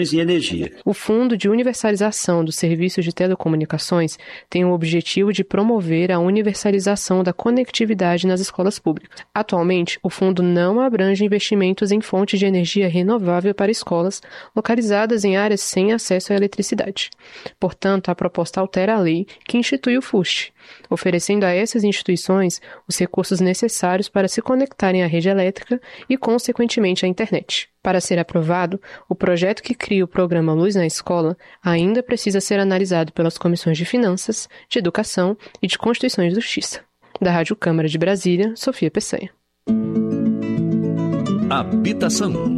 e energia. O Fundo de Universalização dos Serviços de Telecomunicações tem o objetivo de promover a universalização da conectividade nas escolas públicas. Atualmente, o fundo não abrange investimentos em fontes de energia renovável para escolas localizadas em áreas sem acesso à eletricidade. Portanto, a proposta altera a lei que institui o FUST, oferecendo a essas instituições os recursos necessários para se conectarem à rede elétrica e, consequentemente, à internet. Para ser aprovado, o projeto que cria o programa Luz na Escola ainda precisa ser analisado pelas comissões de Finanças, de Educação e de Constituição e Justiça. Da Rádio Câmara de Brasília, Sofia Peçanha. Habitação.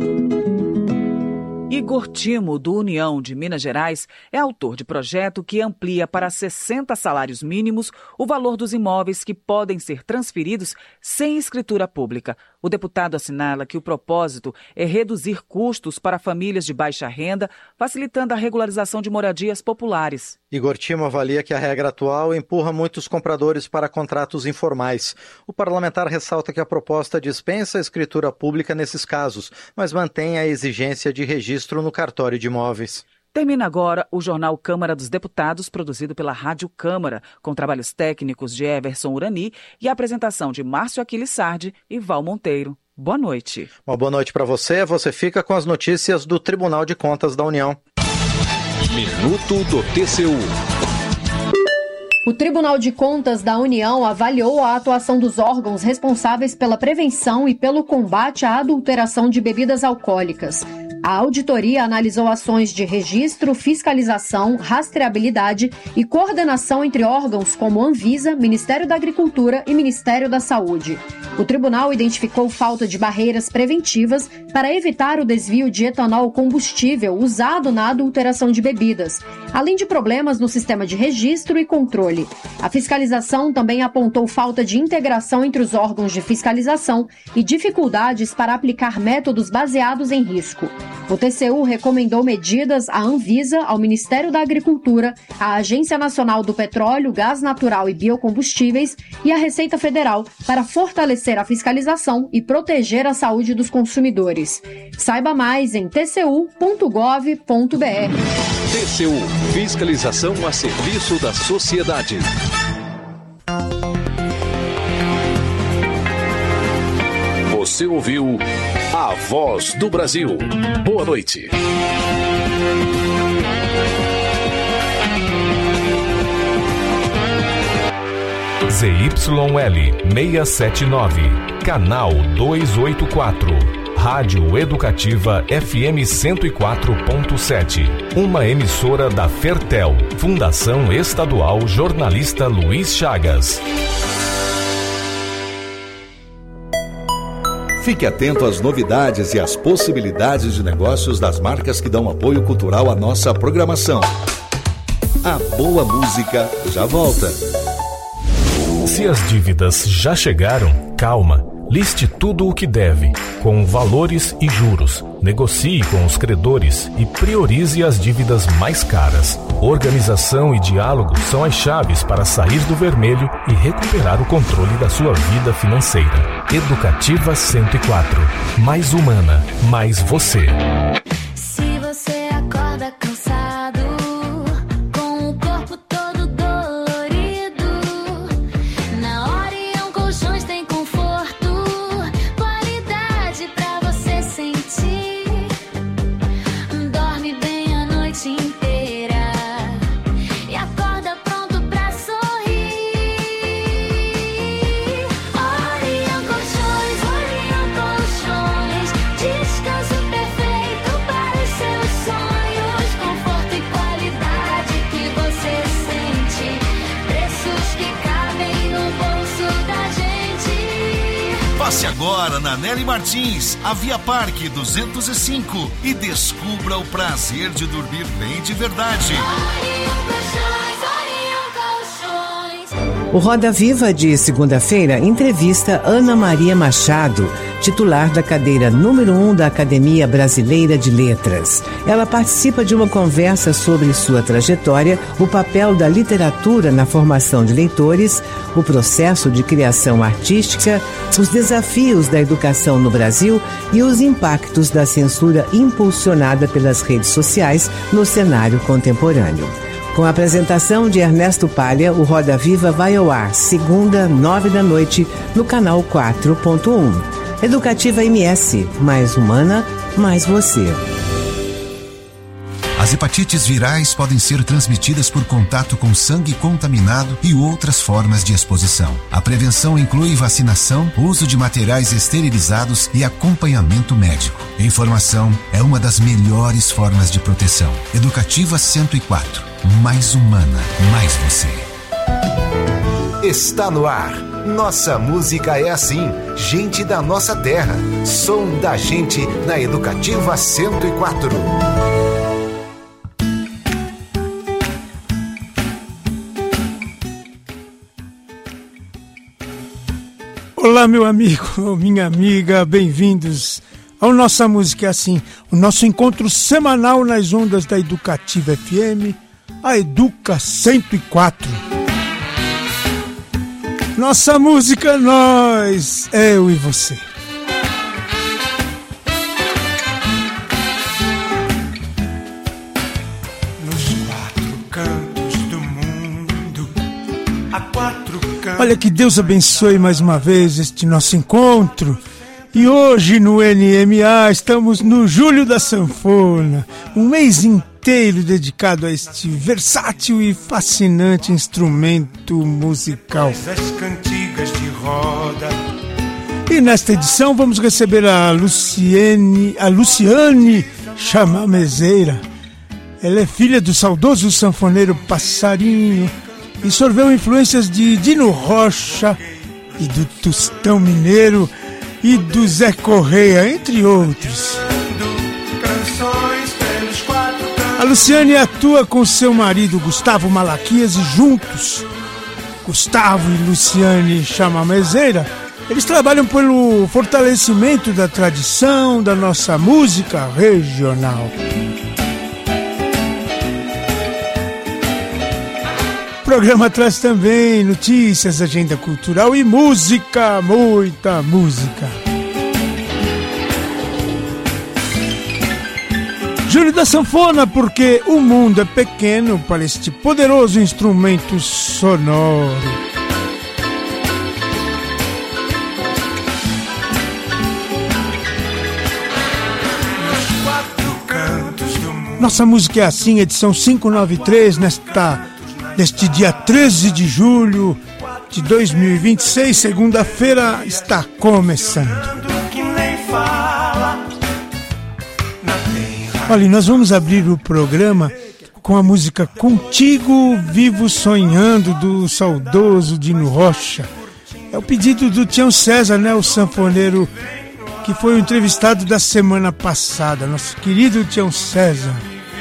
Igor Timo, do União de Minas Gerais, é autor de projeto que amplia para 60 salários mínimos o valor dos imóveis que podem ser transferidos sem escritura pública. O deputado assinala que o propósito é reduzir custos para famílias de baixa renda, facilitando a regularização de moradias populares. Igor Timo avalia que a regra atual empurra muitos compradores para contratos informais. O parlamentar ressalta que a proposta dispensa a escritura pública nesses casos, mas mantém a exigência de registro no cartório de imóveis. Termina agora o Jornal Câmara dos Deputados, produzido pela Rádio Câmara, com trabalhos técnicos de Everson Urani e a apresentação de Márcio Aquiles Sardi e Val Monteiro. Boa noite. Uma boa noite para você. Você fica com as notícias do Tribunal de Contas da União. Minuto do TCU. O Tribunal de Contas da União avaliou a atuação dos órgãos responsáveis pela prevenção e pelo combate à adulteração de bebidas alcoólicas. A auditoria analisou ações de registro, fiscalização, rastreabilidade e coordenação entre órgãos como Anvisa, Ministério da Agricultura e Ministério da Saúde. O tribunal identificou falta de barreiras preventivas para evitar o desvio de etanol combustível usado na adulteração de bebidas, além de problemas no sistema de registro e controle. A fiscalização também apontou falta de integração entre os órgãos de fiscalização e dificuldades para aplicar métodos baseados em risco. O TCU recomendou medidas à Anvisa, ao Ministério da Agricultura, à Agência Nacional do Petróleo, Gás Natural e Biocombustíveis e à Receita Federal para fortalecer a fiscalização e proteger a saúde dos consumidores. Saiba mais em tcu.gov.br. TCU, fiscalização a serviço da sociedade. Você ouviu A Voz do Brasil. Boa noite. ZYL 679, canal 284. Rádio Educativa FM 104.7. Uma emissora da Fertel, Fundação Estadual Jornalista Luiz Chagas. Fique atento às novidades e às possibilidades de negócios das marcas que dão apoio cultural à nossa programação. A boa música já volta. Se as dívidas já chegaram, calma. Liste tudo o que deve, com valores e juros. Negocie com os credores e priorize as dívidas mais caras. Organização e diálogo são as chaves para sair do vermelho e recuperar o controle da sua vida financeira. Educativa 104. Mais humana, mais você. Se você acorda cansado, com o corpo todo dolorido, na Orion Colchões tem conforto, qualidade pra você sentir. Dorme bem a noite inteira e acorda pronto pra sorrir. Orion Colchões, descanso perfeito para os seus sonhos, conforto e qualidade que você sente, preços que cabem no bolso da gente. Passe agora na Nelly Martins, a Via Parque 205 e descubra o prazer de dormir bem de verdade. O Roda Viva de segunda-feira entrevista Ana Maria Machado, titular da cadeira número 1 da Academia Brasileira de Letras. Ela participa de uma conversa sobre sua trajetória, o papel da literatura na formação de leitores, o processo de criação artística, os desafios da educação no Brasil e os impactos da censura impulsionada pelas redes sociais no cenário contemporâneo. Com a apresentação de Ernesto Palha, o Roda Viva vai ao ar, segunda, 9h, no canal 4.1. Educativa MS, mais humana, mais você. As hepatites virais podem ser transmitidas por contato com sangue contaminado e outras formas de exposição. A prevenção inclui vacinação, uso de materiais esterilizados e acompanhamento médico. Informação é uma das melhores formas de proteção. Educativa 104. Mais humana, mais você. Está no ar. Nossa música é assim. Gente da nossa terra. Som da gente na Educativa 104. Olá, meu amigo, minha amiga, bem-vindos ao Nossa Música é Assim, o nosso encontro semanal nas ondas da Educativa FM, a Educa 104. Nossa música, nós, eu e você. Nos quatro cantos do mundo, há quatro cantos. Olha, que Deus abençoe mais uma vez este nosso encontro. E hoje no NMA estamos no Julho da Sanfona, um mês inteiro dedicado a este versátil e fascinante instrumento musical. As cantigas de roda. E nesta edição vamos receber a Luciane Chamamezeira. Ela é filha do saudoso sanfoneiro Passarinho e sorveu influências de Dino Rocha e do Tostão Mineiro e do Zé Correia, entre outros. A Luciane atua com seu marido Gustavo Malaquias e juntos, Gustavo e Luciane Chamamezeira, eles trabalham pelo fortalecimento da tradição da nossa música regional. O programa traz também notícias, agenda cultural e música, muita música. Júlio da Sanfona, porque o mundo é pequeno para este poderoso instrumento sonoro. Nossa Música é Assim, edição 593, neste dia 13 de julho de 2026, segunda-feira, está começando. Olha, nós vamos abrir o programa com a música Contigo Vivo Sonhando, do saudoso Dino Rocha. É o pedido do Tião César, né, o sanfoneiro que foi o entrevistado da semana passada, nosso querido Tião César.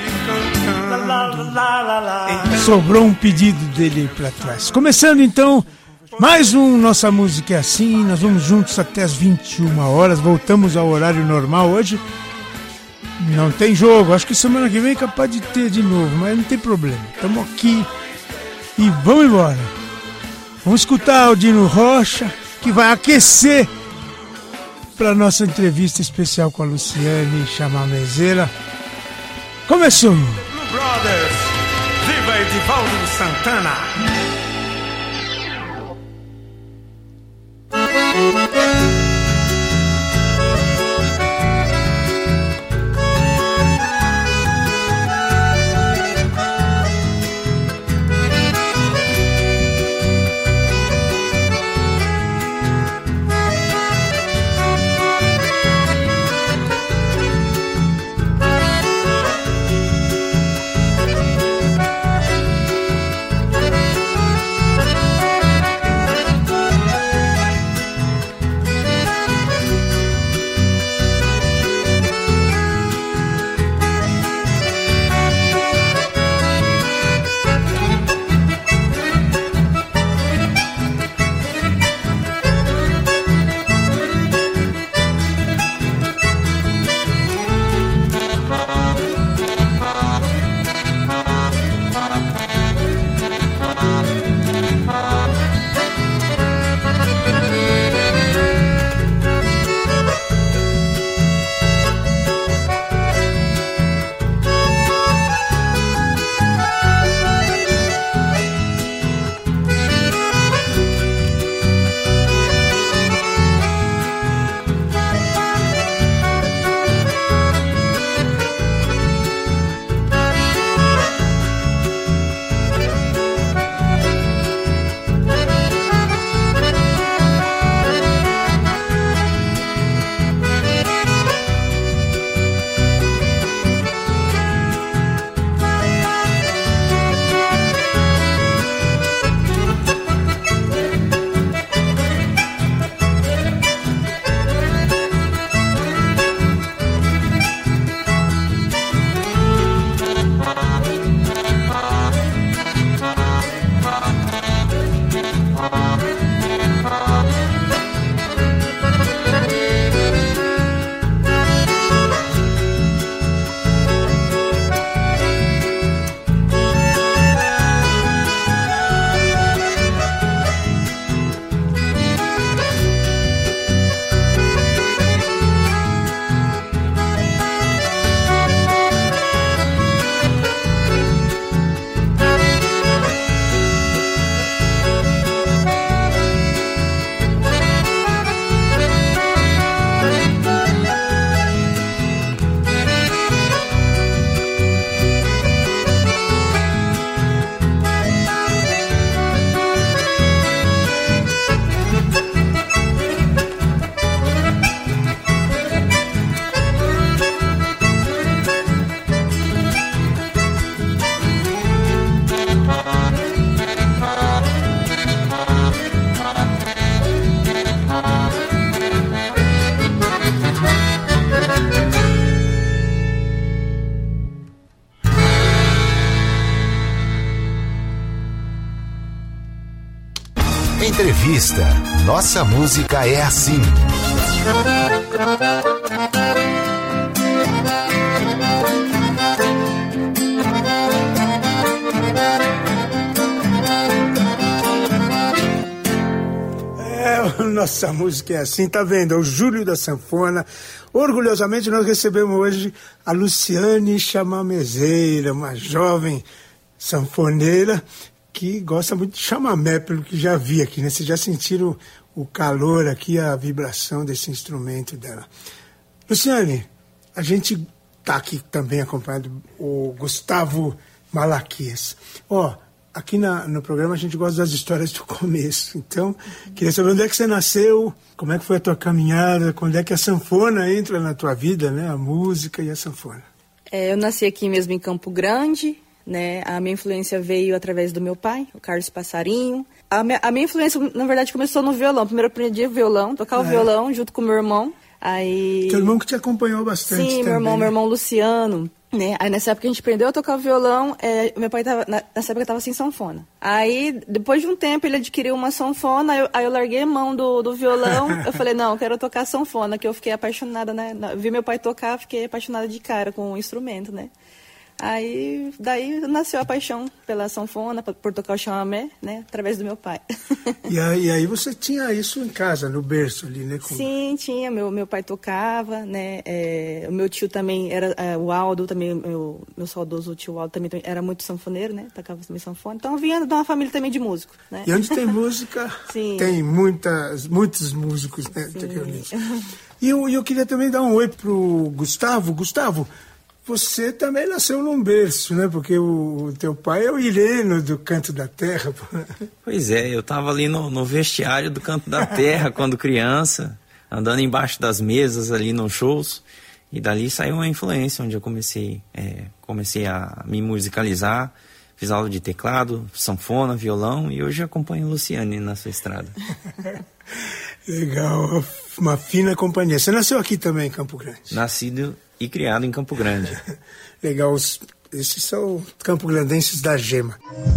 Sobrou um pedido dele para trás. Começando então, mais um Nossa Música é Assim. Nós vamos juntos até as 21 horas. Voltamos ao horário normal hoje. Não tem jogo. Acho que semana que vem é capaz de ter de novo, mas não tem problema. Estamos aqui e vamos embora. Vamos escutar o Dino Rocha, que vai aquecer para nossa entrevista especial com a Luciane Chamamezeira. Começou! Brothers, viva Edivaldo Santana! Entrevista. Nossa música é assim. Nossa música é assim, tá vendo? É o Júlio da Sanfona. Orgulhosamente nós recebemos hoje a Luciane Chamamezeira, uma jovem sanfoneira que gosta muito de chamamé, pelo que já vi aqui, né? Vocês já sentiram o calor aqui, a vibração desse instrumento dela. Luciane, a gente tá aqui também acompanhando o Gustavo Malaquias. Aqui no programa a gente gosta das histórias do começo. Então, queria saber onde é que você nasceu, como é que foi a tua caminhada, quando é que a sanfona entra na tua vida, né? A música e a sanfona. Eu nasci aqui mesmo em Campo Grande, né? A minha influência veio através do meu pai, o Carlos Passarinho. A minha influência, na verdade, começou no violão. Primeiro eu aprendi violão, tocar o violão junto com o meu irmão. Aí... Teu irmão que te acompanhou bastante. Sim, também. meu irmão Luciano. Né? Aí nessa época a gente aprendeu a tocar o violão, meu pai nessa época estava sem sanfona. Aí depois de um tempo ele adquiriu uma sanfona, aí eu larguei a mão do violão, eu falei, não, eu quero tocar sanfona, que eu fiquei apaixonada, né? Vi meu pai tocar, fiquei apaixonada de cara com o instrumento, né? Aí, daí nasceu a paixão pela sanfona, por tocar o chamamé, né? Através do meu pai. E aí você tinha isso em casa, no berço ali, né? Sim, tinha. Meu pai tocava, né? O meu tio também era... o Aldo também, meu saudoso tio Aldo também era muito sanfoneiro, né? Tocava também sanfona. Então, eu vinha de uma família também de músicos, né? E onde tem música, sim, tem muitos músicos, né? E eu queria também dar um oi pro Gustavo. Gustavo, você também nasceu num berço, né? Porque o teu pai é o Ireno do Canto da Terra. Pois é, eu tava ali no vestiário do Canto da Terra quando criança, andando embaixo das mesas ali nos shows, e dali saiu uma influência, onde eu comecei a me musicalizar, fiz aula de teclado, sanfona, violão, e hoje acompanho a Luciane na sua estrada. Legal, uma fina companhia. Você nasceu aqui também em Campo Grande? Nascido e criado em Campo Grande. Legal, esses são campograndenses da Gema.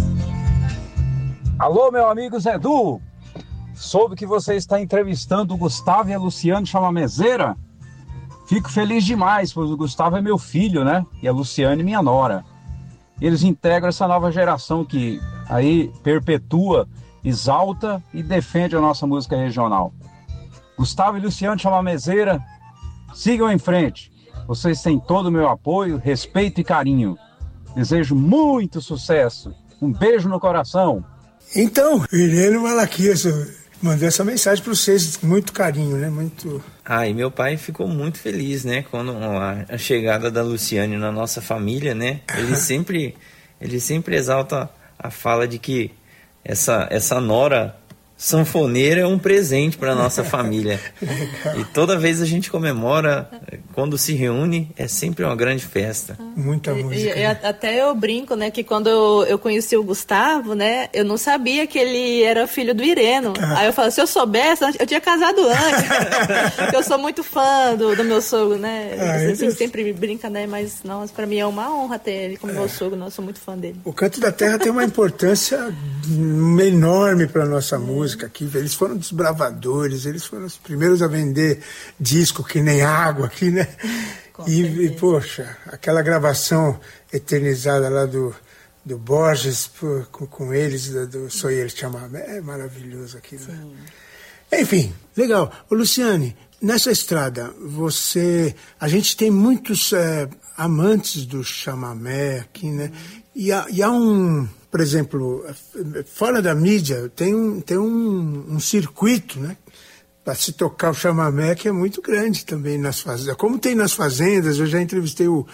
Alô, meu amigo Zé Du, soube que você está entrevistando o Gustavo e a Luciane Chamamezeira. Fico feliz demais, pois o Gustavo é meu filho, né? E a Luciane minha nora. Eles integram essa nova geração que aí perpetua, exalta e defende a nossa música regional. Gustavo e Luciane Chamamezeira, sigam em frente. Vocês têm todo o meu apoio, respeito e carinho. Desejo muito sucesso. Um beijo no coração. Então, Irene Malaquias mandou essa mensagem para vocês, muito carinho, né? Muito. E meu pai ficou muito feliz, né? Quando a chegada da Luciane na nossa família, né? Ele sempre exalta a fala de que essa nora sanfoneira é um presente para nossa família. E toda vez a gente comemora, quando se reúne, é sempre uma grande festa. Muita música. E até eu brinco, né, que quando eu conheci o Gustavo, né, eu não sabia que ele era filho do Ireno. Aí eu falo, se eu soubesse, eu tinha casado antes. Porque eu sou muito fã do meu sogro, né? A gente sempre brinca, né, mas nossa, para mim é uma honra ter ele como meu sogro, eu sou muito fã dele. O Canto da Terra tem uma importância enorme para nossa música aqui. Eles foram desbravadores, eles foram os primeiros a vender disco que nem água aqui, né? E poxa, aquela gravação eternizada lá do Borges com eles, do Sou Ele Chamamé, é maravilhoso aquilo, né? Enfim, legal. Ô, Luciane, nessa estrada, a gente tem muitos amantes do chamamé aqui, né? E há um, por exemplo, fora da mídia, tem um circuito, né? Para se tocar o chamamé, que é muito grande também nas fazendas. Como tem nas fazendas, eu já entrevistei o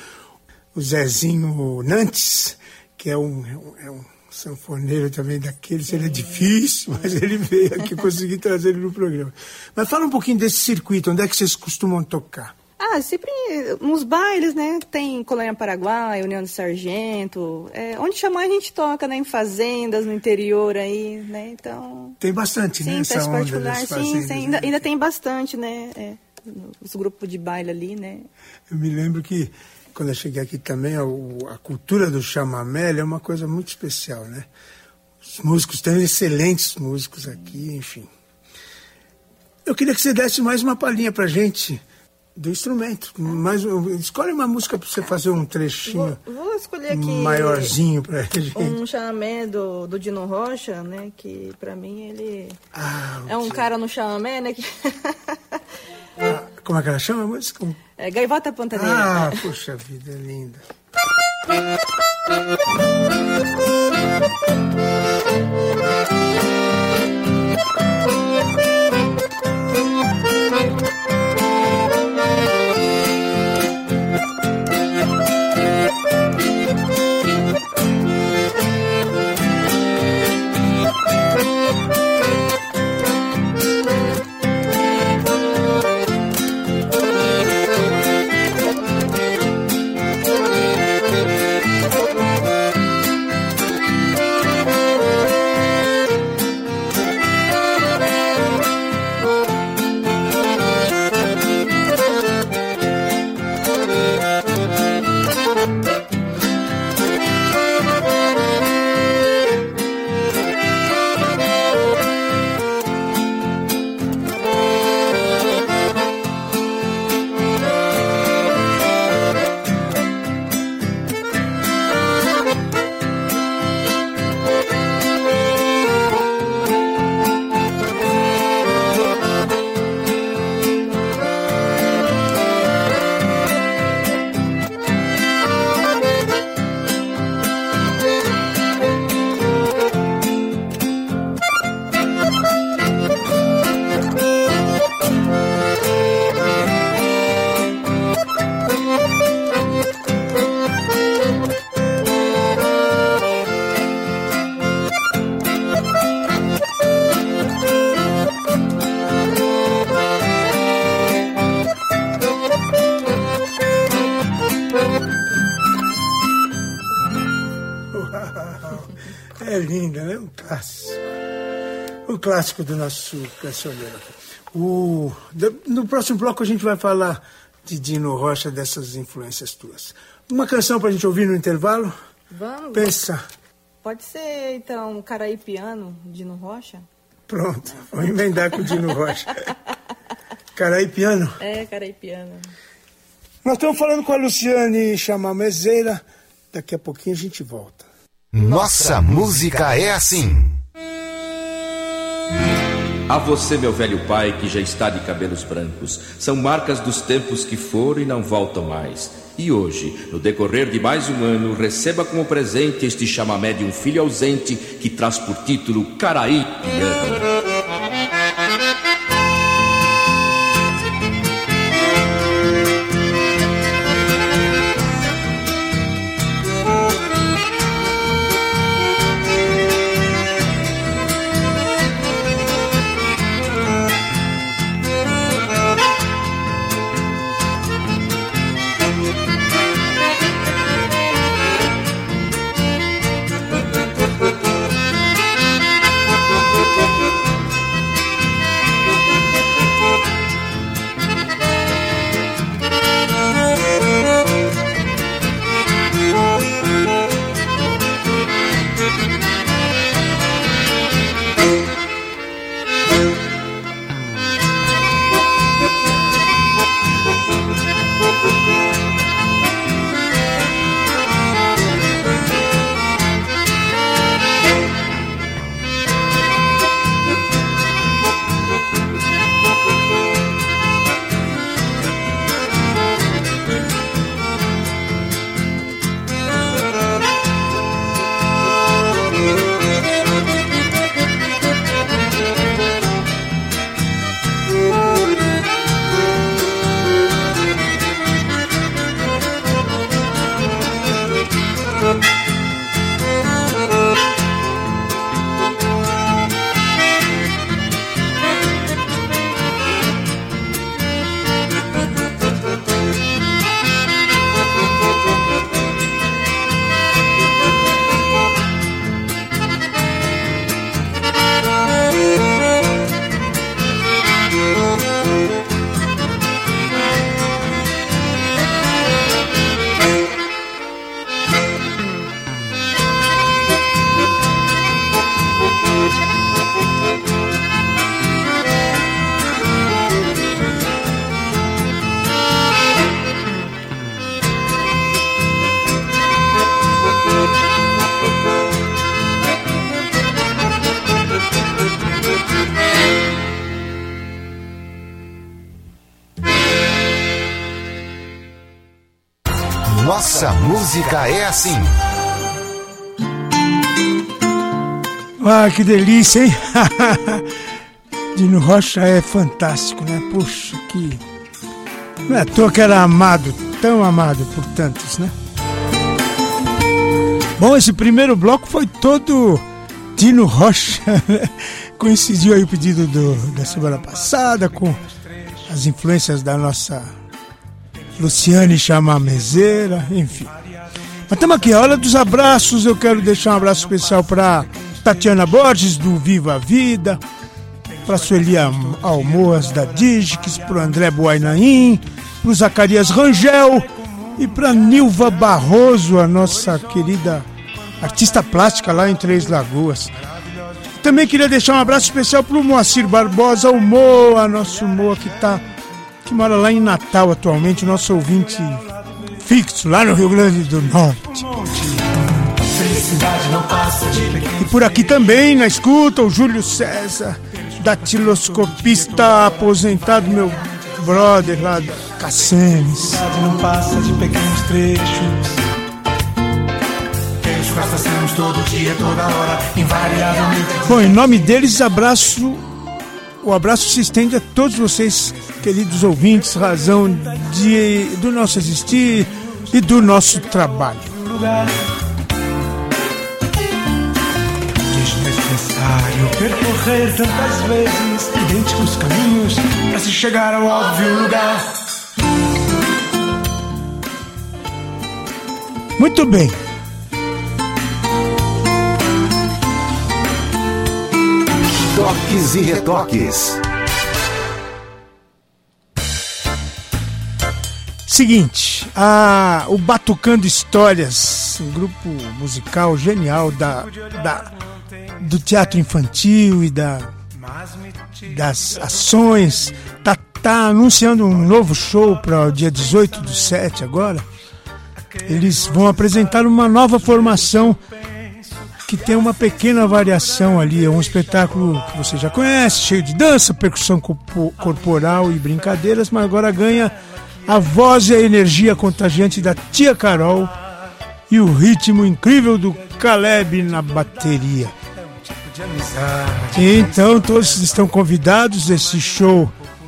Zezinho Nantes, que é um sanfoneiro também daqueles. Ele é difícil, mas ele veio aqui, consegui trazer ele no programa. Mas fala um pouquinho desse circuito, onde é que vocês costumam tocar? Sempre nos bailes, né? Tem Colônia Paraguai, União do Sargento. Onde chamar a gente toca, né? Em fazendas, no interior aí, né? Então... Tem bastante, né? Sim, festa particular, sim, ainda tem bastante, né? Os grupos de baile ali, né? Eu me lembro que, quando eu cheguei aqui também, a cultura do chamamé é uma coisa muito especial, né? Os músicos, tem excelentes músicos aqui, enfim. Eu queria que você desse mais uma palhinha pra gente do instrumento. Escolhe uma música pra você fazer um trechinho. Vou escolher aqui maiorzinho pra gente. Um chamamé do Dino Rocha, né? Que pra mim ele é um cara no chamamé, né? Como é que ela chama a música? Gaivota Pantaneira. Ah, puxa vida, é linda. É linda, né? Um clássico. O clássico do nosso cancioneiro. No próximo bloco a gente vai falar de Dino Rocha, dessas influências tuas. Uma canção pra gente ouvir no intervalo? Vamos. Pensa. Pode ser, então, Caraípiano, Dino Rocha? Pronto, vou emendar com o Dino Rocha. Caraípiano? É, Caraípiano. Nós estamos falando com a Luciane Chamamezeira. Daqui a pouquinho a gente volta. Nossa música é assim. A você, meu velho pai, que já está de cabelos brancos, são marcas dos tempos que foram e não voltam mais. E hoje, no decorrer de mais um ano, receba como presente este chamamé de um filho ausente que traz por título Caraípiano. Nossa música é assim. Ah, que delícia, hein? Dino Rocha é fantástico, né? Puxa, que... Não é à toa que era amado, tão amado por tantos, né? Bom, esse primeiro bloco foi todo Dino Rocha. Coincidiu aí o pedido da semana passada com as influências da nossa Luciane Chamamezeira, enfim. Mas estamos aqui, a hora dos abraços. Eu quero deixar um abraço especial para Tatiana Borges, do Viva a Vida, para Sueli Almoas, da Digix, para o André Buainaim, para o Zacarias Rangel e para Nilva Barroso, a nossa querida artista plástica lá em Três Lagoas. Também queria deixar um abraço especial para o Moacir Barbosa, o Moa, nosso Moa que mora lá em Natal atualmente, nosso ouvinte fixo lá no Rio Grande do Norte. E por aqui também, na escuta, o Júlio César, datiloscopista aposentado, meu brother lá da Cassenes. Não passa de pequenos trechos. Os quais passamos todo dia, toda hora, invariavelmente. Bom, em nome deles, o abraço se estende a todos vocês, queridos ouvintes, razão do nosso existir e do nosso trabalho. Desnecessário percorrer tantas vezes idênticos caminhos para se chegar ao óbvio lugar. Muito bem. Toques e retoques. Seguinte, o Batucando Histórias, um grupo musical genial do teatro infantil e das ações, tá anunciando um novo show para o dia 18/7 agora. Eles vão apresentar uma nova formação que tem uma pequena variação ali. É um espetáculo que você já conhece, cheio de dança, percussão corporal e brincadeiras, mas agora ganha a voz e a energia contagiante da Tia Carol e o ritmo incrível do Caleb na bateria. Então todos estão convidados. Esse show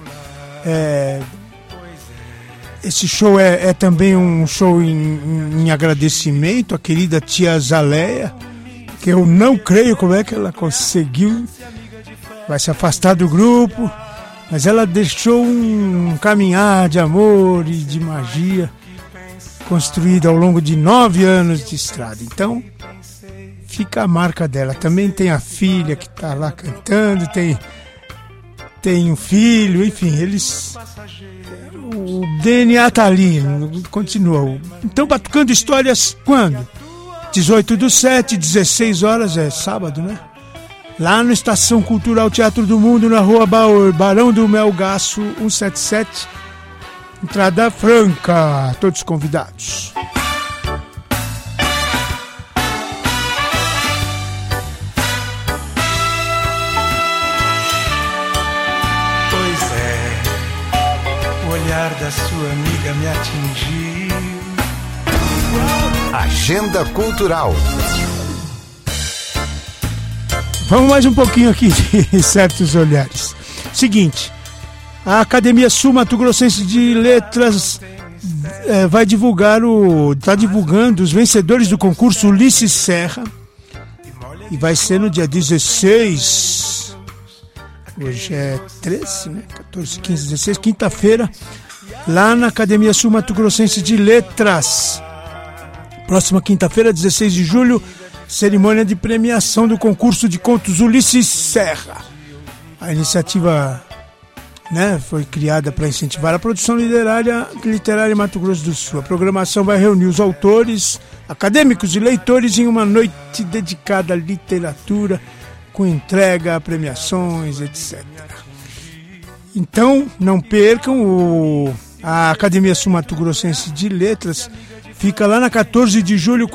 é também um show em agradecimento à querida tia Zaleia, que eu não creio como é que ela conseguiu, vai se afastar do grupo, mas ela deixou um caminhar de amor e de magia construído ao longo de 9 anos de estrada. Então fica a marca dela. Também tem a filha que está lá cantando, tem um filho, enfim, o DNA tá ali, continua. Então, Batucando Histórias, quando? 18/7, 16 horas, é sábado, né? Lá no Estação Cultural Teatro do Mundo, na Rua Barão do Melgaço, 177, entrada franca, todos convidados. Pois é, o olhar da sua amiga me atingiu. Agenda Cultural. Vamos mais um pouquinho aqui de certos olhares. Seguinte, a Academia Sul Mato Grossense de Letras está divulgando os vencedores do concurso Ulisses Serra, e vai ser no dia 16, hoje é 13, né? 14, 15, 16, quinta-feira, lá na Academia Sul Mato Grossense de Letras. Próxima quinta-feira, 16 de julho, cerimônia de premiação do concurso de contos Ulisses Serra. A iniciativa, né, foi criada para incentivar a produção literária em Mato Grosso do Sul. A programação vai reunir os autores, acadêmicos e leitores em uma noite dedicada à literatura, com entrega, premiações, etc. Então, não percam, a Academia Sul Mato Grossense de Letras fica lá na 14 de julho,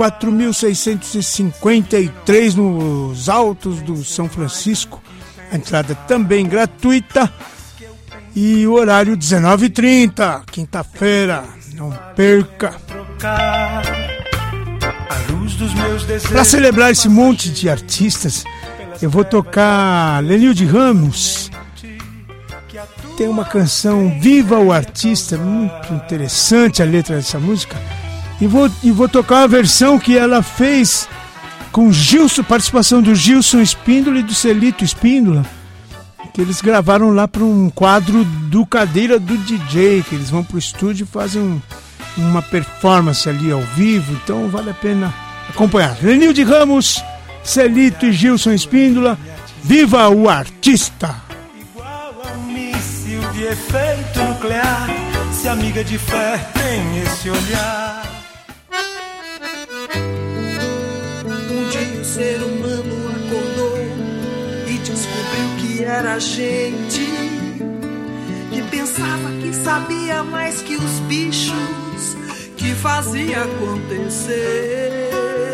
4.653, nos altos do São Francisco. A entrada também gratuita. E o horário 19h30, quinta-feira. Não perca. trocar a luz dos meus desejos. Para celebrar esse monte de artistas, eu vou tocar Lenilde Ramos. Tem uma canção Viva o Artista, muito interessante a letra dessa música. E vou tocar a versão que ela fez com Gilson, participação do Gilson Espíndola e do Celito Espíndola, que eles gravaram lá para um quadro do Cadeira do DJ, que eles vão pro estúdio e fazem uma performance ali ao vivo, então vale a pena acompanhar. Lenilde Ramos, Celito e Gilson Espíndola, Viva o Artista! De efeito nuclear, se amiga de fé tem esse olhar. Um dia o ser humano acordou e descobriu que era gente, que pensava que sabia mais que os bichos, que fazia acontecer.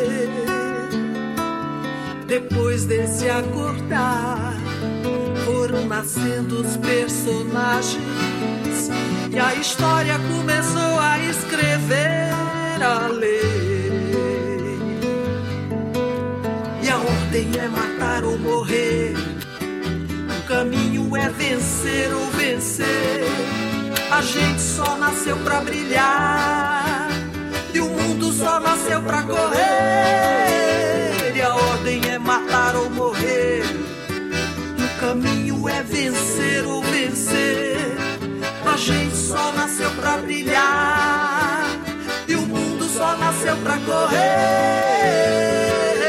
Depois desse acordar, foram nascendo os personagens e a história começou a escrever a lei. E a ordem é matar ou morrer, o caminho é vencer ou vencer. A gente só nasceu pra brilhar e o mundo só nasceu pra correr. E a ordem é matar ou morrer, o caminho é vencer ou vencer. A gente só nasceu pra brilhar e o mundo só nasceu pra correr.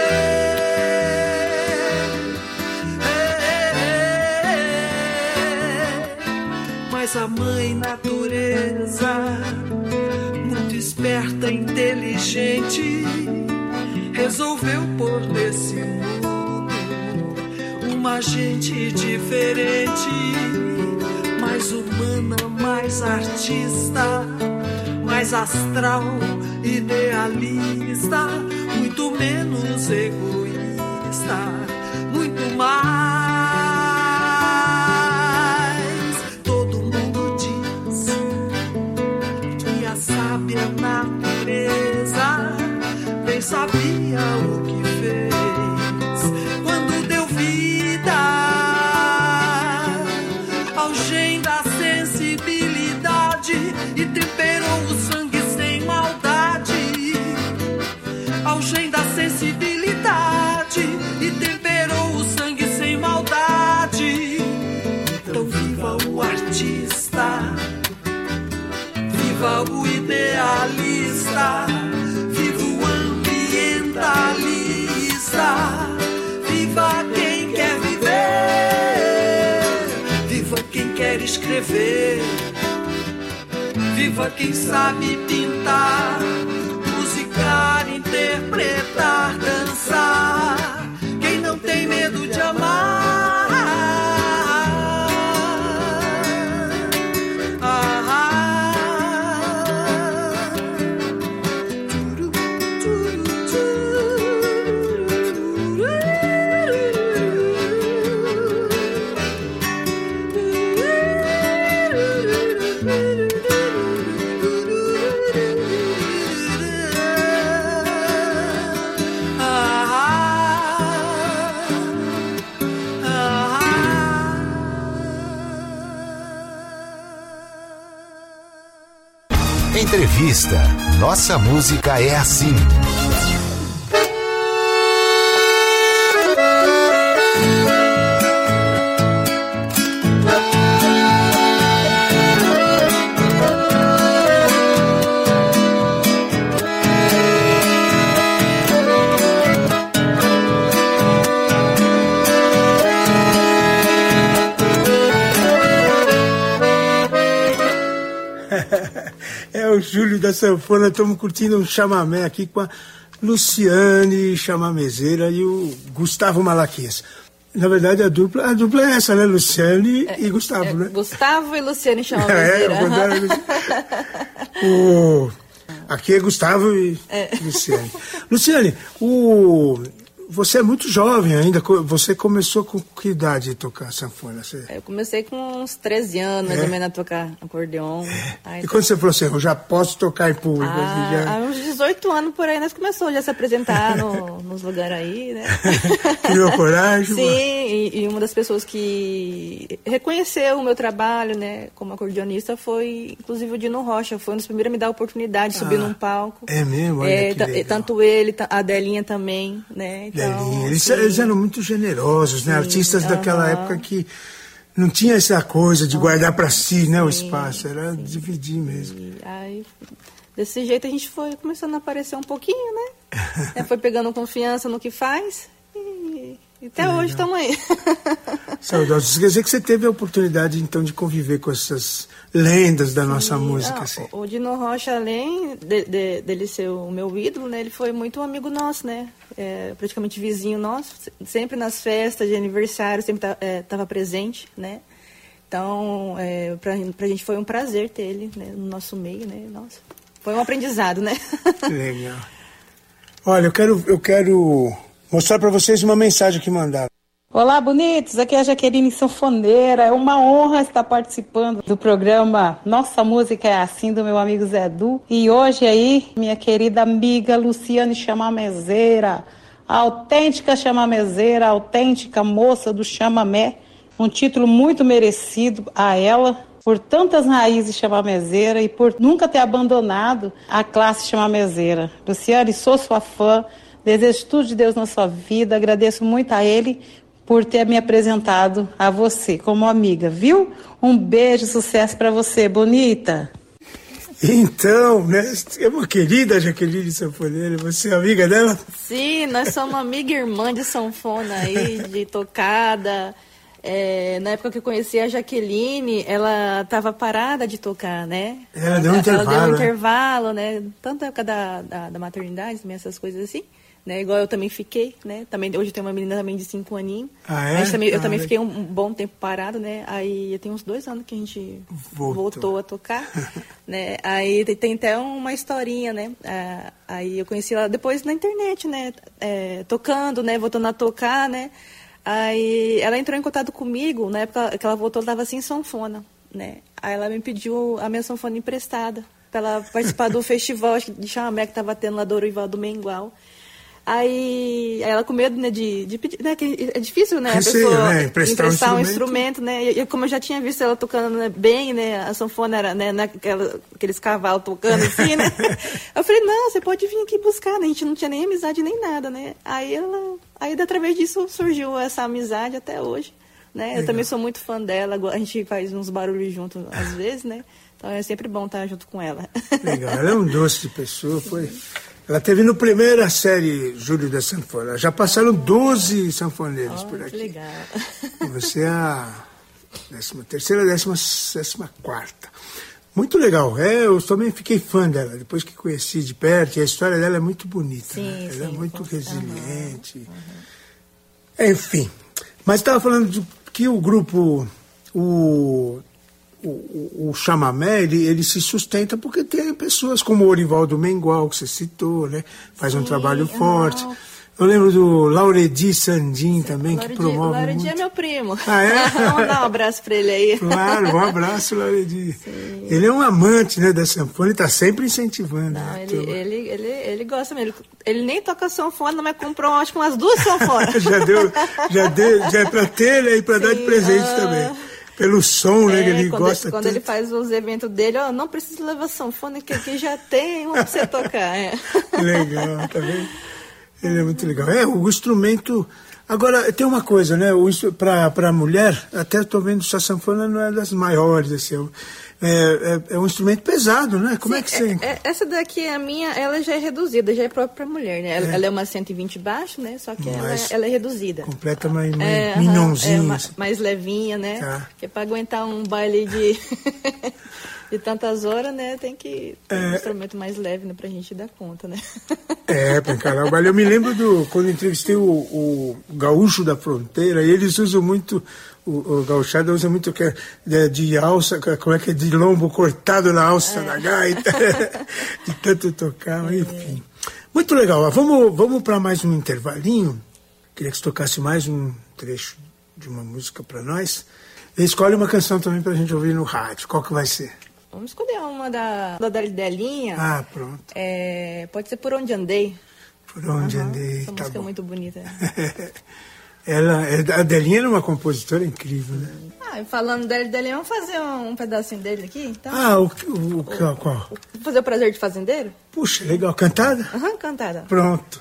Mas a mãe natureza, muito esperta, inteligente, resolveu pôr nesse mundo uma gente diferente, mais humana, mais artista, mais astral, idealista, muito menos egoísta, muito mais. Todo mundo diz que a sábia natureza bem sabia o que fez quando deu vida ao gen da sensibilidade e temperou o sangue sem maldade. Ao gen da sensibilidade e temperou o sangue sem maldade. Então viva o artista, viva o idealista, viva o ambientalista, viva quem quer viver, viva quem quer escrever, viva quem sabe pintar, musicar, interpretar, dançar, quem não tem medo de amar. Entrevista. Nossa música é assim. É o Júlio da Sanfona, estamos curtindo um chamamé aqui com a Luciane Chamamezeira e o Gustavo Malaquias. Na verdade, a dupla é essa, né? Luciane e Gustavo, né? Gustavo e Luciane Chamamezeira. Aqui é Gustavo e Luciane. Luciane, você é muito jovem ainda. Você começou com que idade a tocar sanfona? Eu comecei com uns 13 anos, mais ou menos, a tocar acordeon. E quando você falou assim, eu já posso tocar em público? Há uns 18 anos por aí, nós começamos já a se apresentar nos lugares aí, né? Criou coragem? Sim, e uma das pessoas que reconheceu o meu trabalho, né, como acordeonista foi, inclusive, o Dino Rocha. Foi um dos primeiros a me dar a oportunidade de subir num palco. É mesmo? Olha que legal. Tanto ele, a Delinha também, né? Então, eles eram muito generosos, né? Artistas daquela época que não tinha essa coisa de guardar para si, né, o espaço, era dividir mesmo. E aí, desse jeito a gente foi começando a aparecer um pouquinho, né? Foi pegando confiança no que faz e até hoje estamos aí. Saudosos. Quer dizer que você teve a oportunidade, então, de conviver com essas lendas da nossa música, assim. O Dino Rocha, além dele ser o meu ídolo, né, ele foi muito amigo nosso, né? Praticamente vizinho nosso, sempre nas festas de aniversário, sempre estava presente, né? Então, pra gente foi um prazer ter ele, né, no nosso meio, né? Nossa, foi um aprendizado, né? Legal. Olha, eu quero mostrar para vocês uma mensagem que mandaram. Olá, bonitos, aqui é a Jaqueline Sanfoneira. É uma honra estar participando do programa Nossa Música é Assim, do meu amigo Zé Du. E hoje aí, minha querida amiga Luciane Chamamezeira, a autêntica chamamezeira, a autêntica moça do chamamé, um título muito merecido a ela, por tantas raízes chamamezeira e por nunca ter abandonado a classe chamamezeira. Luciane, sou sua fã, desejo tudo de Deus na sua vida, agradeço muito a ele por ter me apresentado a você como amiga, viu? Um beijo, sucesso para você, bonita. Então, né, é uma querida Jaqueline Sanfoneira, você é amiga dela? Sim, nós somos amiga e irmã de sanfona aí, de tocada. Na época que eu conheci a Jaqueline, ela estava parada de tocar, né? Ela deu um intervalo. Ela deu um intervalo, né? Tanto na época da maternidade, também essas coisas assim. Né, igual eu também fiquei, né? Também, hoje tem uma menina também de 5 aninhos. Mas eu também fiquei um bom tempo parado, né? Aí tem uns 2 anos que a gente voltou a tocar, né? Aí tem até uma historinha, né? Aí eu conheci ela depois na internet, né? Tocando, né? Voltando a tocar, né? Aí ela entrou em contato comigo, na época que ela voltou, ela estava sem sanfona, né? Aí ela me pediu a minha sanfona emprestada para ela participar do festival de chamamé que estava tendo lá do Orival do Mengual. Aí ela com medo, né, de pedir, né, que é difícil, né, a pessoa, né, emprestar um instrumento, né, e como eu já tinha visto ela tocando, né, bem, né, a sanfona era, né, aqueles cavalos tocando assim, né, eu falei, não, você pode vir aqui buscar, né, a gente não tinha nem amizade nem nada, né, aí através disso surgiu essa amizade até hoje, né, eu também sou muito fã dela, a gente faz uns barulhos juntos às vezes, né, então é sempre bom estar junto com ela. Legal, ela é um doce de pessoa, foi... Ela teve no primeira série Júlio da Sanfona. Já passaram 12 sanfoneiros por aqui. Que legal. Você é a 13ª, 14ª. Muito legal. Eu também fiquei fã dela, depois que conheci de perto. E a história dela é muito bonita. Sim, né? Ela é muito resiliente. Enfim. Mas estava falando que o grupo... O chamamé, ele se sustenta porque tem pessoas como o Orivaldo Mengual, que você citou, né? Faz um trabalho forte. Eu lembro do Lauredi Sandim também, que promove muito. Lauredi é meu primo. Ah, é? Vamos dar um abraço para ele aí. Claro, um abraço, Lauredi. Ele é um amante, né, da sanfona e está sempre incentivando. Não, ele gosta mesmo. Ele nem toca sanfona, mas comprou, acho que umas 2 sanfonas. já é para ter, né, e para dar de presente também. Pelo som, né, que ele gosta quando tanto. Ele faz os eventos dele, não precisa levar sanfona, que aqui já tem um pra você tocar. Legal, tá vendo? Ele é muito legal. O instrumento... Agora, tem uma coisa, né, para a mulher, até estou vendo que a sanfona não é das maiores, assim, é um instrumento pesado, né? Como é que você... Essa daqui, a minha, ela já é reduzida, já é própria para mulher, né? Ela é uma 120 baixo, né? Só que ela é reduzida. Completa mais minhonzinha. Mais levinha, né? Tá. Que é para aguentar um baile de tantas horas, né? Tem que ter um instrumento mais leve, né? Pra gente dar conta, né? Para encarar o baile. Eu me lembro quando eu entrevistei o Gaúcho da Fronteira, e eles usam muito... O gauchado usa muito de alça, como é que é, de lombo cortado na alça da gaita, de tanto tocar, enfim. Muito legal. Vamos para mais um intervalinho queria que você tocasse mais um trecho de uma música para nós. E escolhe uma canção também pra gente ouvir no rádio. Qual que vai ser? Vamos escolher uma da Delinha. Ah, pronto. Pode ser Por Onde Andei. Por Onde Andei, essa música é muito bonita. A Delinha era uma compositora incrível, né? Falando Delinha, vamos fazer um pedacinho dele aqui, então? Qual? Vou fazer o Prazer de Fazendeiro? Puxa, legal. Cantada? Cantada. Pronto.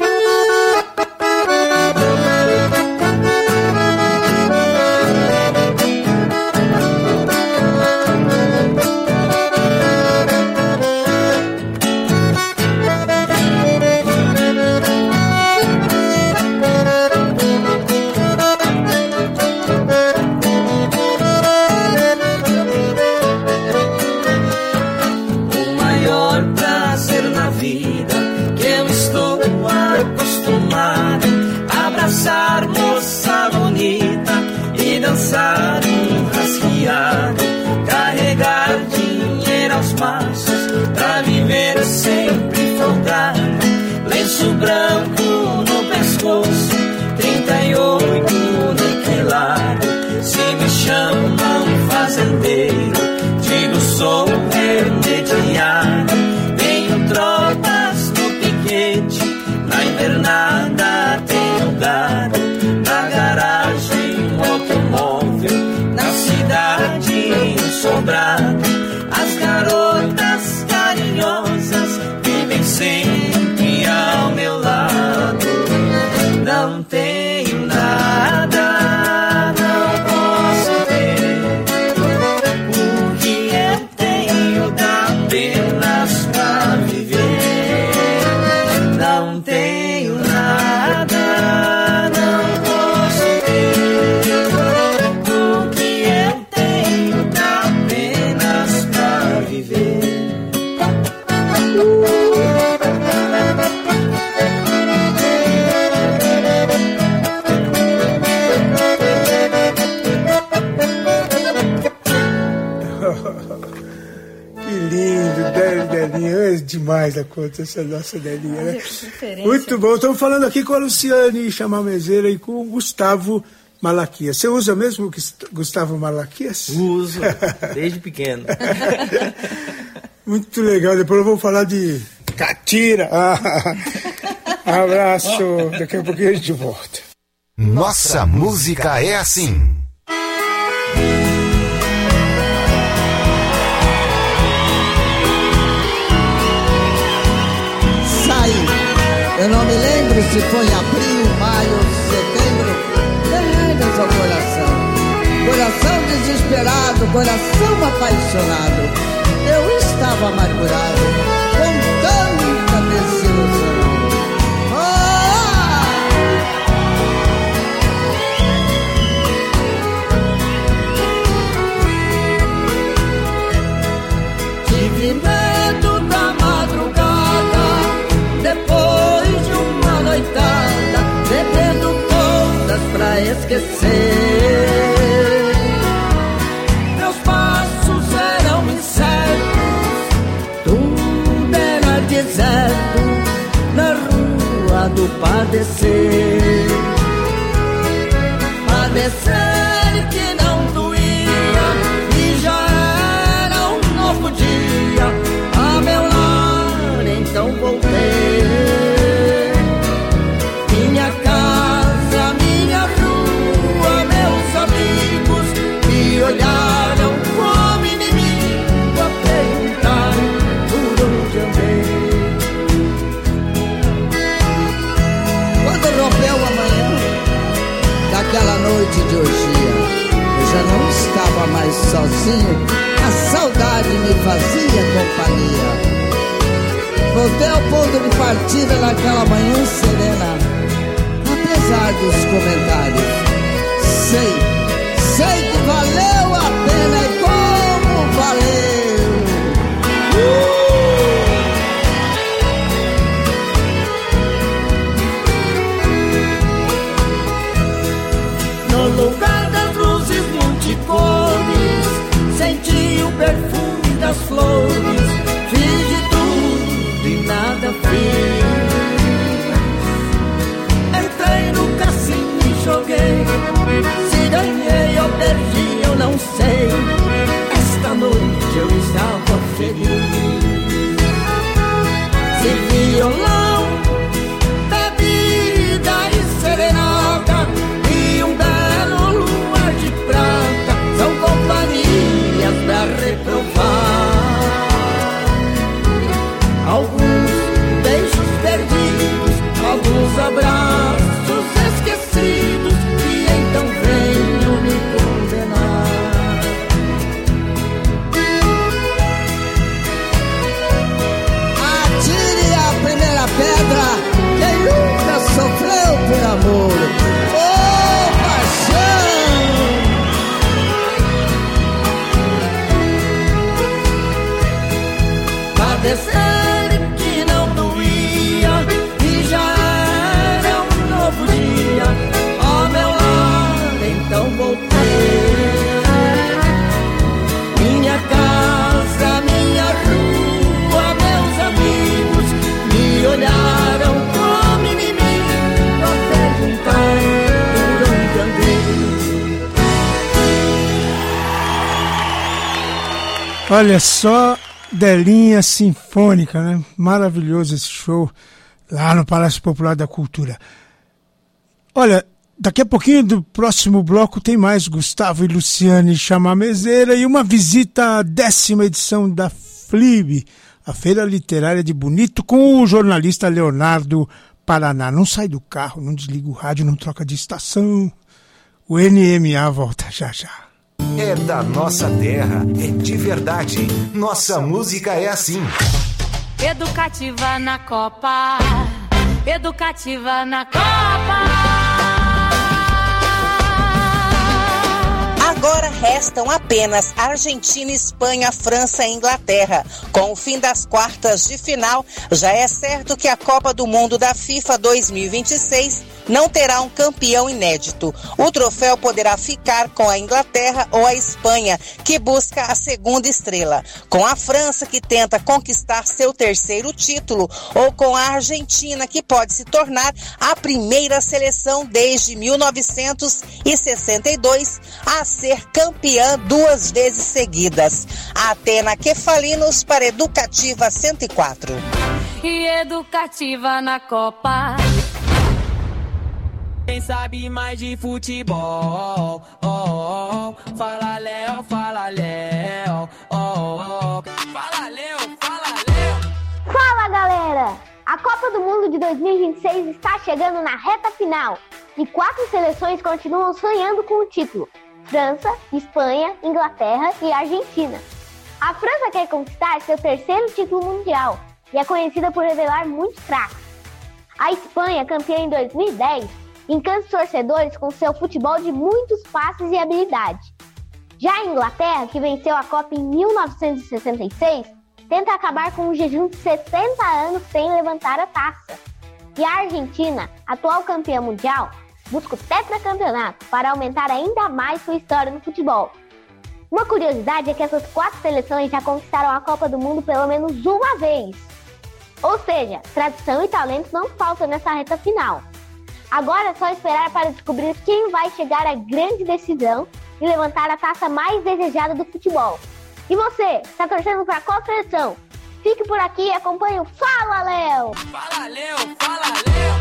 Moça bonita e dançar um rasgueado, carregar dinheiro aos maços pra viver sempre folgado, lenço branco no pescoço, 38 niquelado. Se me chamam fazendeiro, digo sou remediado. Tenho tropas no piquete, na invernada tenho gado, na garagem um automóvel, na cidade um sobrado. As garotas carinhosas vivem sempre ao meu lado. Não tenho nada, não posso ter. O que eu tenho dá apenas pra viver. Não tenho nada, não posso ter. O que eu tenho dá apenas pra viver. Que lindo, Delinha. É demais a conta essa nossa Delinha, né? Muito bom. Estamos falando aqui com a Luciane Chamamezeira e com o Gustavo Malaquias. Você usa mesmo o Gustavo Malaquias? Uso, desde pequeno. Muito legal. Depois eu vou falar de Catira. Abraço. Daqui a pouquinho a gente volta. Nossa música é assim. Eu não me lembro se foi abril, maio, setembro. Terrenas ao coração, coração desesperado, coração apaixonado. Eu estava amargurado com tanta desilusão. Tive medo da madrugada, depois de uma noitada, bebendo todas pra esquecer. Meus passos eram incertos, tudo era deserto, na rua do padecer. Padecer que não doía, e já era um novo dia. A meu lar então voltei. Minha casa, minha rua, meus amigos me olharam como inimigo a perguntar por onde andei. Quando rompeu a manhã daquela noite de orgia, eu já não estava mais sozinho, a saudade me fazia companhia. Voltei ao ponto de partida naquela manhã serena, apesar dos comentários. Sei que valeu a pena e como valeu. No lugar das luzes multicores, senti o perfume das flores. Fiz de tudo e nada fiz. Olha só, Delinha Sinfônica, né? Maravilhoso esse show lá no Palácio Popular da Cultura. Olha, daqui a pouquinho do próximo bloco tem mais Gustavo e Luciane Chamamezeira e uma visita à 10ª edição da FLIB, a Feira Literária de Bonito, com o jornalista Leonardo Paraná. Não sai do carro, não desliga o rádio, não troca de estação. O NMA volta já já. É da nossa terra, é de verdade. Nossa música é assim. Educativa na Copa. Educativa na Copa. Agora restam apenas Argentina, Espanha, França e Inglaterra. Com o fim das quartas de final, já é certo que a Copa do Mundo da FIFA 2026 não terá um campeão inédito. O troféu poderá ficar com a Inglaterra ou a Espanha, que busca a segunda estrela, com a França, que tenta conquistar seu terceiro título, ou com a Argentina, que pode se tornar a primeira seleção desde 1962 a ser campeã 2 vezes seguidas. Atena Kefalinos para Educativa 104. E Educativa na Copa. Quem sabe mais de futebol? Oh, oh, fala Léo, fala Léo. Oh, oh, fala Léo, fala Léo. Fala galera! A Copa do Mundo de 2026 está chegando na reta final e 4 seleções continuam sonhando com o título: França, Espanha, Inglaterra e Argentina. A França quer conquistar seu terceiro título mundial e é conhecida por revelar muitos craques. A Espanha, campeã em 2010, encanta os torcedores com seu futebol de muitos passes e habilidade. Já a Inglaterra, que venceu a Copa em 1966, tenta acabar com um jejum de 70 anos sem levantar a taça. E a Argentina, atual campeã mundial, busca o tetracampeonato para aumentar ainda mais sua história no futebol. Uma curiosidade é que essas 4 seleções já conquistaram a Copa do Mundo pelo menos uma vez. Ou seja, tradição e talento não faltam nessa reta final. Agora é só esperar para descobrir quem vai chegar à grande decisão e levantar a taça mais desejada do futebol. E você, está torcendo para qual seleção? Fique por aqui e acompanhe o Fala Léo! Fala Léo, fala Léo!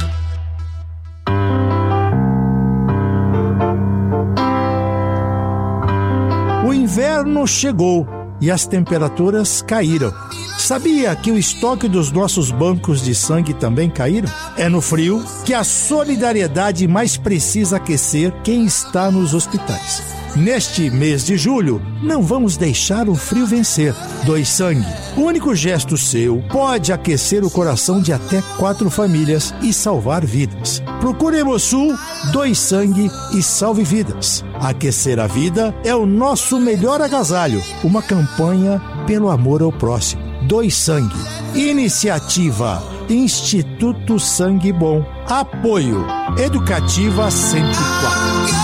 O inverno chegou e as temperaturas caíram. Sabia que o estoque dos nossos bancos de sangue também caíram? É no frio que a solidariedade mais precisa aquecer quem está nos hospitais. Neste mês de julho, não vamos deixar o frio vencer. Doe sangue. O único gesto seu pode aquecer o coração de até 4 famílias e salvar vidas. Procure Hemosul, doe sangue e salve vidas. Aquecer a vida é o nosso melhor agasalho. Uma campanha pelo amor ao próximo. Doe sangue. Iniciativa Instituto Sangue Bom. Apoio Educativa 104.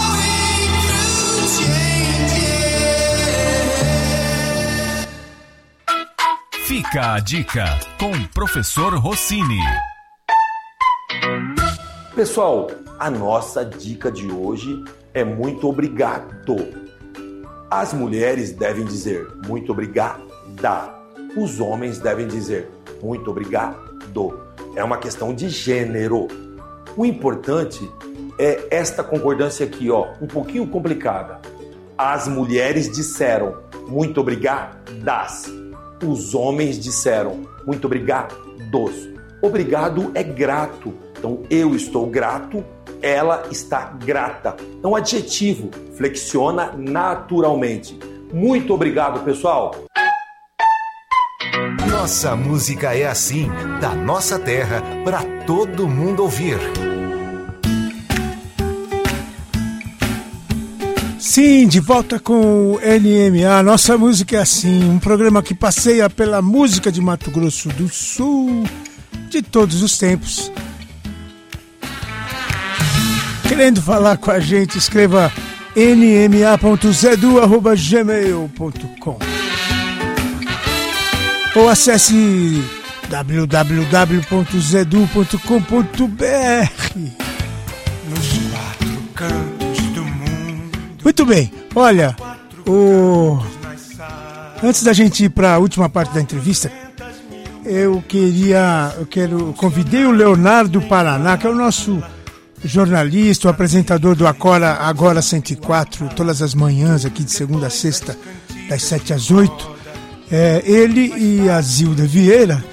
Fica a dica com o professor Rossini. Pessoal, a nossa dica de hoje é muito obrigado. As mulheres devem dizer muito obrigada. Os homens devem dizer muito obrigado. É uma questão de gênero. O importante é esta concordância aqui, ó, um pouquinho complicada. As mulheres disseram muito obrigadas. Os homens disseram muito obrigados. Obrigado é grato. Então, eu estou grato, ela está grata. Então, adjetivo flexiona naturalmente. Muito obrigado, pessoal. Nossa música é assim, da nossa terra, para todo mundo ouvir. Sim, de volta com o NMA, Nossa Música é Assim, um programa que passeia pela música de Mato Grosso do Sul de todos os tempos. Querendo falar com a gente, escreva nma.zedu@gmail.com ou acesse www.zedu.com.br. Nos 4 cantos do mundo. Muito bem, olha, Antes da gente ir para a última parte da entrevista, convidei o Leonardo Paraná, que é o nosso jornalista, o apresentador do Agora 104, todas as manhãs aqui de segunda a sexta, das 7 às 8. Ele e a Zilda Vieira,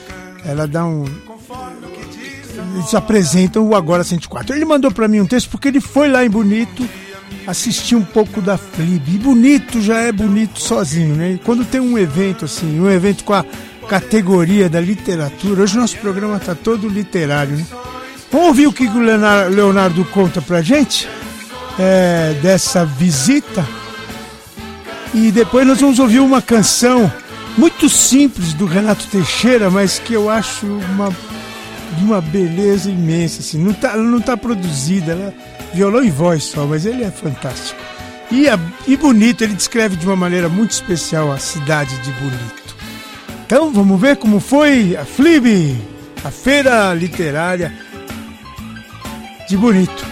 eles apresentam o Agora 104. Ele mandou para mim um texto porque ele foi lá em Bonito assistir um pouco da FLIB. E Bonito já é bonito sozinho, né? E quando tem um evento assim, um evento com a categoria da literatura, hoje o nosso programa está todo literário, né? Vamos ouvir o que o Leonardo conta pra gente dessa visita. E depois nós vamos ouvir uma canção muito simples do Renato Teixeira, mas que eu acho de uma beleza imensa, assim. Não tá produzida, ela é violão e voz só, mas ele é fantástico. E Bonito, ele descreve de uma maneira muito especial a cidade de Bonito. Então vamos ver como foi a FLIB, a Feira Literária de Bonito.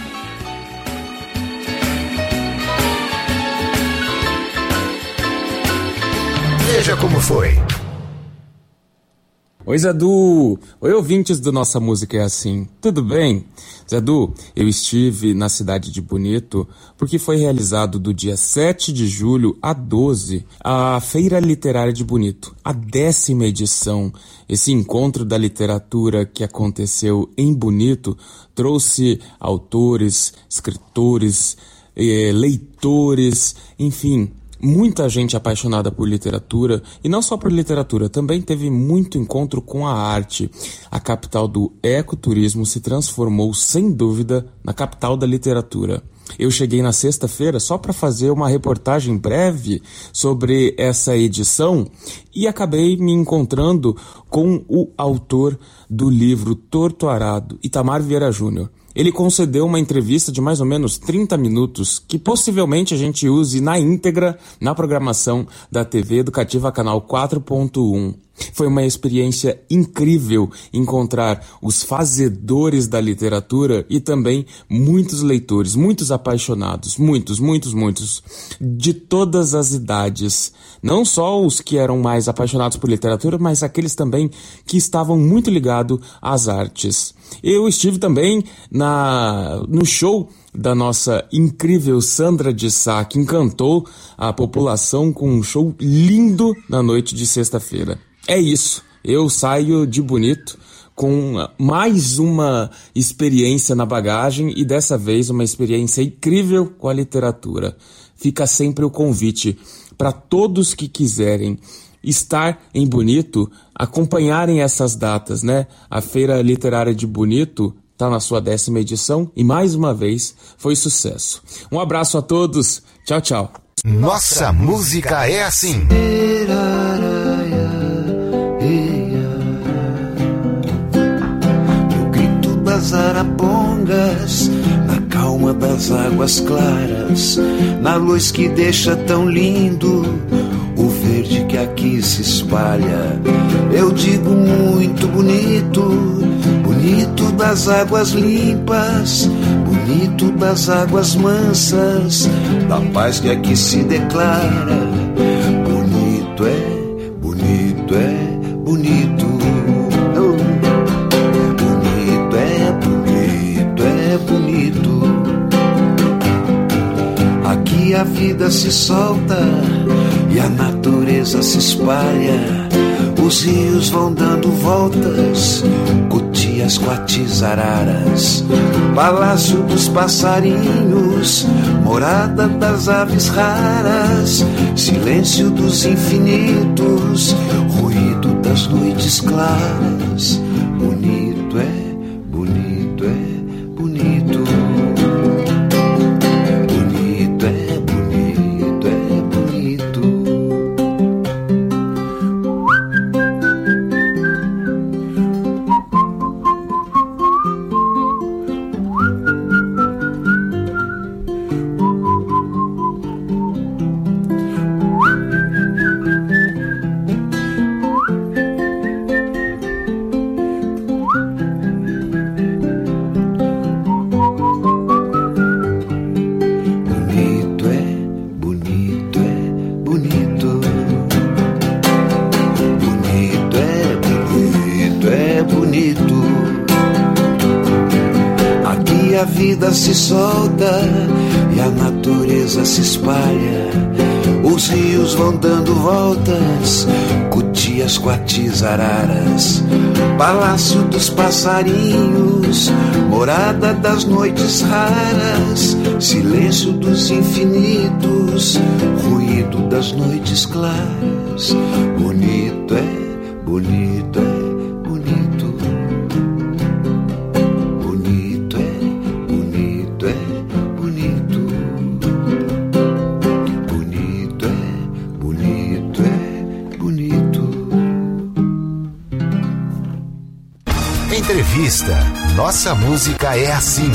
Veja como foi. Oi, Zadu! Oi, ouvintes do Nossa Música é Assim. Tudo bem? Zadu, eu estive na cidade de Bonito porque foi realizado do dia 7 de julho a 12 a Feira Literária de Bonito, a 10ª edição. Esse encontro da literatura que aconteceu em Bonito trouxe autores, escritores, leitores, enfim, muita gente apaixonada por literatura, e não só por literatura, também teve muito encontro com a arte. A capital do ecoturismo se transformou, sem dúvida, na capital da literatura. Eu cheguei na sexta-feira só para fazer uma reportagem breve sobre essa edição e acabei me encontrando com o autor do livro Torto Arado, Itamar Vieira Júnior. Ele concedeu uma entrevista de mais ou menos 30 minutos, que possivelmente a gente use na íntegra na programação da TV Educativa Canal 4.1. Foi uma experiência incrível encontrar os fazedores da literatura e também muitos leitores, muitos apaixonados, muitos, de todas as idades. Não só os que eram mais apaixonados por literatura, mas aqueles também que estavam muito ligados às artes. Eu estive também no show da nossa incrível Sandra de Sá, que encantou a população com um show lindo na noite de sexta-feira. É isso, eu saio de Bonito com mais uma experiência na bagagem e dessa vez uma experiência incrível com a literatura. Fica sempre o convite para todos que quiserem estar em Bonito, acompanharem essas datas, né? A Feira Literária de Bonito está na sua 10ª edição e mais uma vez foi sucesso. Um abraço a todos, tchau, tchau. Nossa música é assim. No grito das arapongas, na calma das águas claras, na luz que deixa tão lindo o verde que aqui se espalha, eu digo muito bonito, bonito das águas limpas, bonito das águas mansas, da paz que aqui se declara. Bonito é, bonito é, bonito. Bonito é, bonito é, bonito. Aqui a vida se solta e a natureza se espalha, os rios vão dando voltas, cutias, coatis, araras, palácio dos passarinhos, morada das aves raras, silêncio dos infinitos, ruído das noites claras. Bonito é, bonito é, bonito. e a vida se solta e a natureza se espalha. Os rios vão dando voltas, cutias, coatis, araras, palácio dos passarinhos, morada das noites raras, silêncio dos infinitos, ruído das noites claras. Bonito é, bonito é. Entrevista. Nossa música é assim.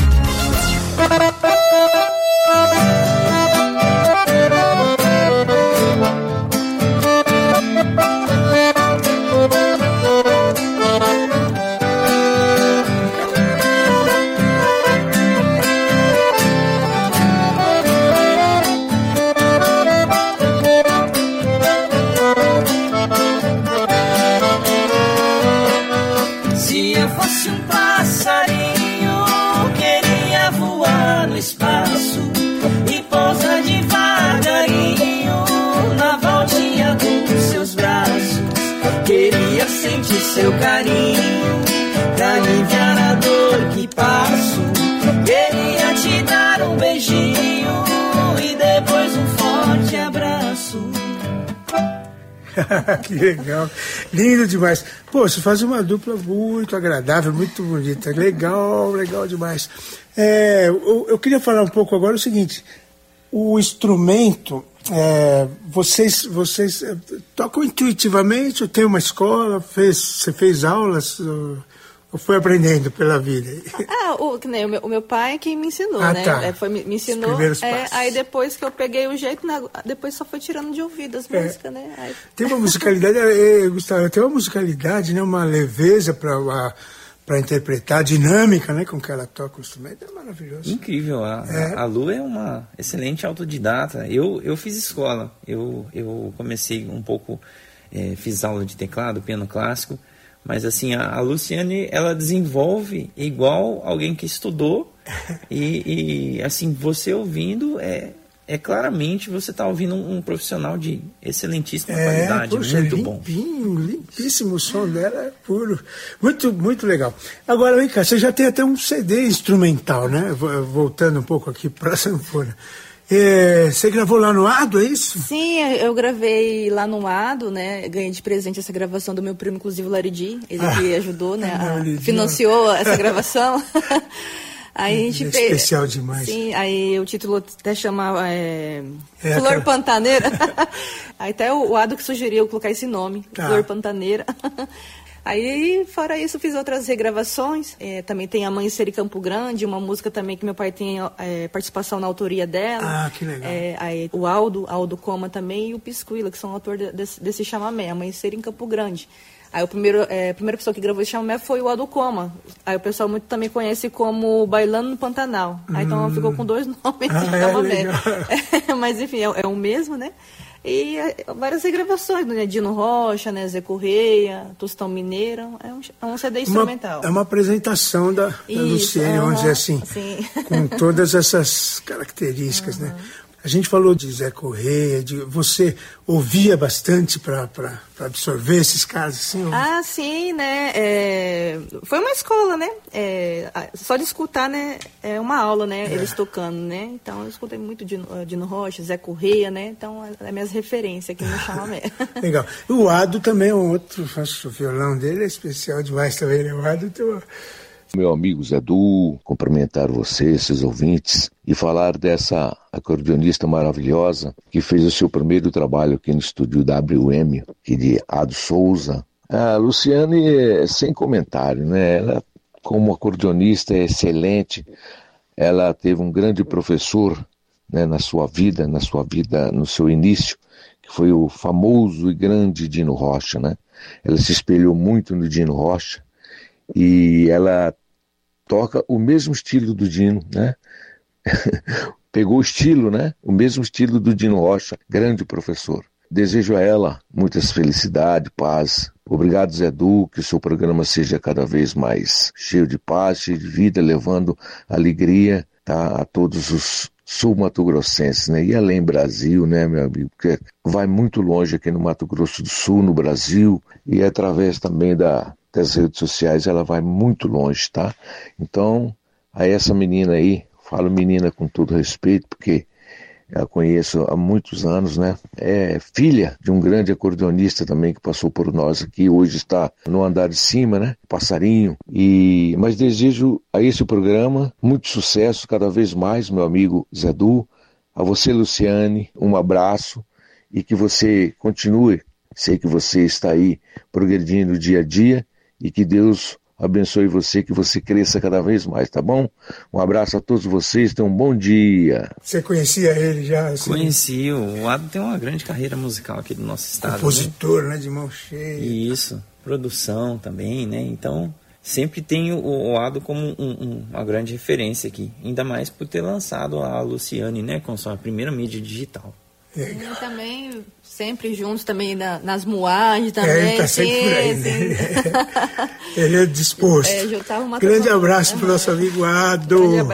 Seu carinho, pra aliviar a dor que passo. Queria te dar um beijinho e depois um forte abraço. Que legal, lindo demais. Pô, você faz uma dupla muito agradável, muito bonita. Legal, legal demais. Eu queria falar um pouco agora o seguinte: o instrumento. Vocês tocam intuitivamente ou tem uma escola? Você fez aulas ou foi aprendendo pela vida? O meu pai é quem me ensinou, né? Tá. Me ensinou. Aí depois que eu peguei o jeito, depois só foi tirando de ouvido as músicas, né? Aí... Tem uma musicalidade, Gustavo, tem uma musicalidade, né? Uma leveza para interpretar, dinâmica, né, com que ela toca o instrumento, é maravilhoso. Incrível, a Lu é uma excelente autodidata. Eu fiz escola, eu comecei um pouco, fiz aula de teclado, piano clássico, mas assim, a Luciane, ela desenvolve igual alguém que estudou e assim, você ouvindo, claramente você está ouvindo um profissional de excelentíssima qualidade, muito bom. Limpíssimo, o som dela é puro, muito, muito legal. Agora, vem cá, você já tem até um CD instrumental, né? Voltando um pouco aqui para a sanfona. Você gravou lá no Ado, é isso? Sim, eu gravei lá no Ado, né? Ganhei de presente essa gravação do meu primo, inclusive o Laridi, ele que ajudou, né? Financiou essa gravação. Aí a gente fez. Especial demais. Sim, aí o título até chama Flor Pantaneira. Aí até o Ado que sugeriu colocar esse nome, Flor Pantaneira. Aí, fora isso, fiz outras regravações. Também tem Amanhecer em Campo Grande, uma música também que meu pai tem participação na autoria dela. Que legal. Aí o Aldo Coma também e o Pisquila, que são autores desse chamamé, Amanhecer em Campo Grande. Aí a primeira pessoa que gravou esse chamamé foi o Aldo Coma. Aí o pessoal muito também conhece como Bailando no Pantanal. Aí então ficou com 2 nomes de chamamé. Mas enfim, é o mesmo, né? E várias regravações, né? Dino Rocha, né? Zé Correia, Tostão Mineira. É um CD instrumental. É uma apresentação da Luciane, vamos dizer assim. Sim. Com todas essas características, né? A gente falou de Zé Correia, você ouvia bastante para absorver esses casos, assim? Sim, né? Foi uma escola, né? Só de escutar, né? É uma aula, né? Eles tocando, né? Então eu escutei muito Dino Rocha, Zé Correia, né? Então é minhas referências aqui no chamamé. Legal. O Ado também é um outro, o violão dele é especial demais também, né? O Ado tem uma... Meu amigo Zé Du, cumprimentar você, seus ouvintes, e falar dessa acordeonista maravilhosa que fez o seu primeiro trabalho aqui no estúdio WM, que de Ado Souza. A Luciane, sem comentário, né? Ela, como acordeonista, é excelente. Ela teve um grande professor, né, na sua vida, no seu início, que foi o famoso e grande Dino Rocha, né? Ela se espelhou muito no Dino Rocha e ela toca o mesmo estilo do Dino, né? Pegou o estilo, né? O mesmo estilo do Dino Rocha, grande professor. desejo a ela muitas felicidade, paz. Obrigado, Zé Du, que o seu programa seja cada vez mais cheio de paz, cheio de vida, levando alegria, tá, a todos os sul-mato-grossenses, né? E além Brasil, né, meu amigo? Porque vai muito longe aqui no Mato Grosso do Sul, no Brasil, e através também das redes sociais ela vai muito longe, tá? Então, a essa menina aí, falo menina com todo respeito, porque eu conheço há muitos anos, né? É filha de um grande acordeonista também que passou por nós aqui, hoje está no andar de cima, né? Passarinho. Mas desejo a esse programa muito sucesso cada vez mais, meu amigo Zé Du. A você, Luciane, um abraço e que você continue. Sei que você está aí progredindo dia a dia e que Deus abençoe você, que você cresça cada vez mais, tá bom? Um abraço a todos vocês, tenham um bom dia. Você conhecia ele já? Assim? Conheci, o Ado tem uma grande carreira musical aqui do nosso estado. Compositor, né? De mão cheia. Isso, produção também, né? Então, sempre tem o Ado como uma grande referência aqui, ainda mais por ter lançado a Luciane, né? Com sua primeira mídia digital. E também, sempre juntos também nas moagens também. Ele tá sempre por aí, né? Ele é disposto. Grande abraço pro nosso amigo Ado.